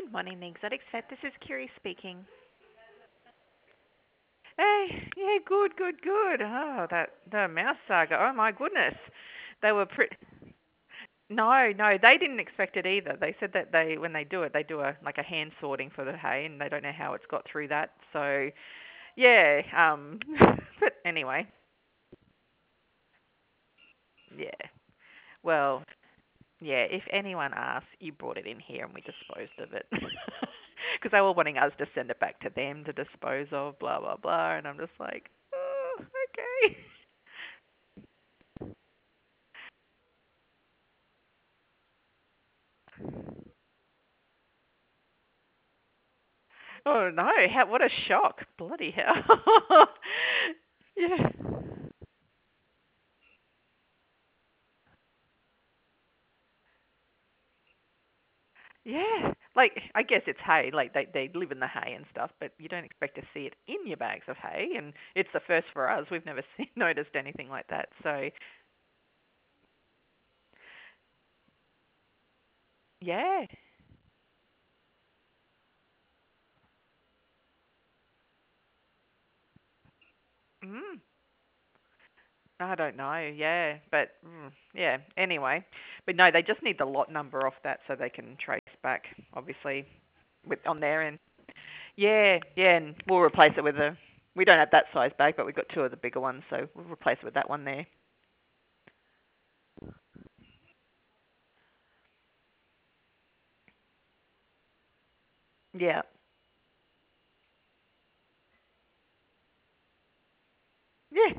Morning, the Exotics Vet. This is Kiri speaking. Hey, yeah, good, good, good. Oh, that the mouse saga. Oh my goodness, they were pretty. No, no, they didn't expect it either. They said that when they do it, they do a like a hand sorting for the hay, and they don't know how it's got through that. So yeah, but anyway, yeah. Well, yeah. If anyone asks, you brought it in here, and we disposed of it. Because they were wanting us to send it back to them to dispose of, blah blah blah, and I'm just like, oh, okay. Oh no! What a shock! Bloody hell! Yeah, yeah. Like I guess it's hay. Like they live in the hay and stuff, but you don't expect to see it in your bags of hay. And it's the first for us. We've never noticed anything like that. So yeah. Mm. I don't know. Yeah, but yeah. Anyway, but no, they just need the lot number off that so they can trace back. Obviously, with on their end. Yeah, yeah, and we'll replace it with a. We don't have that size bag, but we've got two of the bigger ones, so we'll replace it with that one there. Yeah, yeah,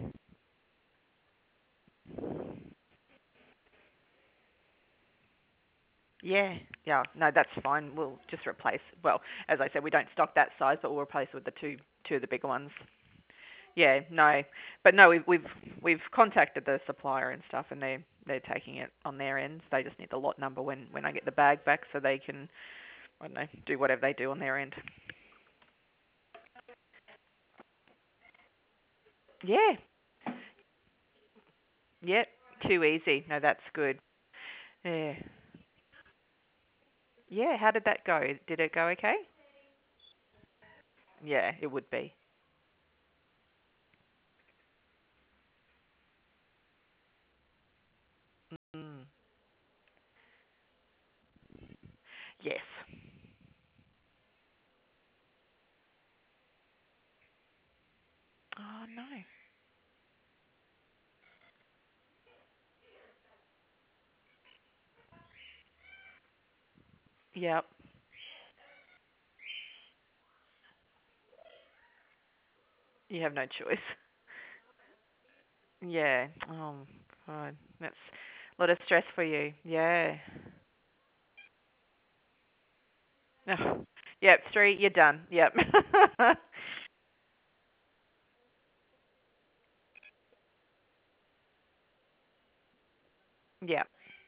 yeah, yeah. No, that's fine. We'll just replace. Well, as I said, we don't stock that size, but we'll replace it with the two of the bigger ones. Yeah, no, but no, we've contacted the supplier and stuff, and they're taking it on their ends. They just need the lot number when I get the bag back, so they can I don't know do whatever they do on their end. Yeah, yeah, too easy. No, that's good. Yeah. Yeah, how did that go? Did it go okay? Yeah, it would be. Mm. Yes. Oh no. Yep. You have no choice. Yeah. Oh God, that's a lot of stress for you. Yeah. Oh. Yep. Three. You're done. Yep. Yep.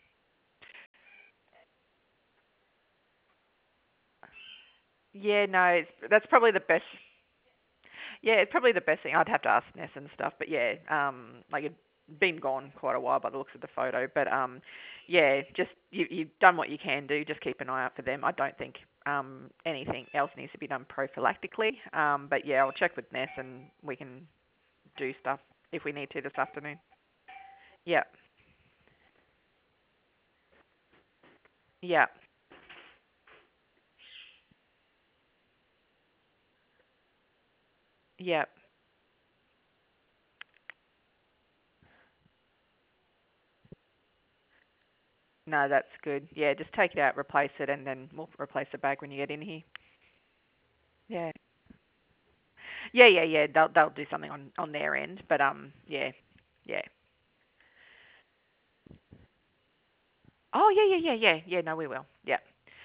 Yeah. No. That's probably the best. Yeah, it's probably the best thing. I'd have to ask Ness and stuff, but yeah, like it'd been gone quite a while by the looks of the photo. But yeah, just you've done what you can do. Just keep an eye out for them. I don't think anything else needs to be done prophylactically. But yeah, I'll check with Ness and we can do stuff if we need to this afternoon. Yeah, yeah, yeah. No, that's good. Yeah, just take it out, replace it, and then we'll replace the bag when you get in here. Yeah, yeah, yeah, yeah. They'll do something on their end, but yeah, yeah. Oh, yeah, yeah, yeah, yeah. Yeah, no, we will. Yeah.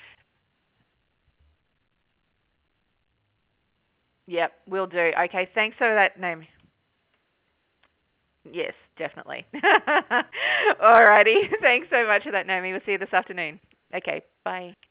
Yep, we'll do. Okay, thanks for that name. Yes, definitely. Alrighty. Thanks so much for that, Naomi. We'll see you this afternoon. Okay, bye.